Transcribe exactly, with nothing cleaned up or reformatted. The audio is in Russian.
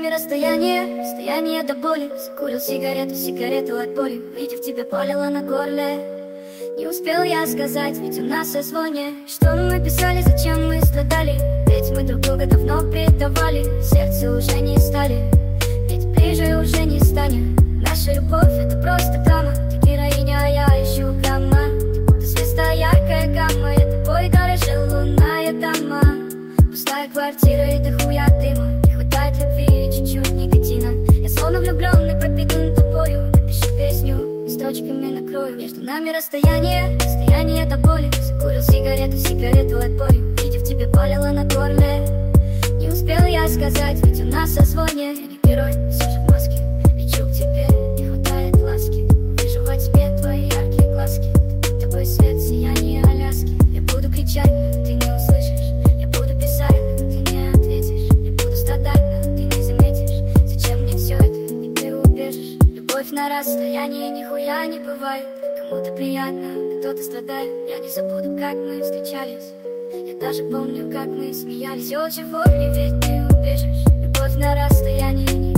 нами расстояние, расстояние до боли. Закурил сигарету, сигарету от боли. Увидев тебя, полила на горле. Не успел я сказать, ведь у нас созвоне. Что мы писали, зачем мы страдали? Ведь мы друг друга давно предавали. Сердце уже не стали, ведь ближе уже не станем. Наша любовь — это просто драма. Ты героиня, а я ищу грамма. Ты будто звезда, яркая гамма. Я тобой дорожил, лунная дама. Пустая квартира и до хуя дыма. Не хватает любви и чуть-чуть никотина. Я словно влюбленный, пропитан тобою. Напишу песню и строчками накрою. Между нами расстояние, расстояние до боли. Закурил сигарету, сигарету от боли. Видев тебя, полила на горле. Не успел я сказать, ведь у нас созвоне. Я не герой, все же в маске. Лечу к тебе, не хватает ласки. Вижу во тьме твои яркие глазки. Ты такой свет, сияние Аляски. Я буду кричать, но ты не услышишь. Я буду писать, но ты не ответишь. Я буду страдать, но ты не заметишь. Зачем мне все это, и ты убежишь? Любовь на расстоянии нихуя не бывает. Кому-то приятно, кто-то страдает. Я не забуду, как мы встречались. Я даже помню, как мы смеялись. Все, чего мне ведь не убежишь. Любовь на расстоянии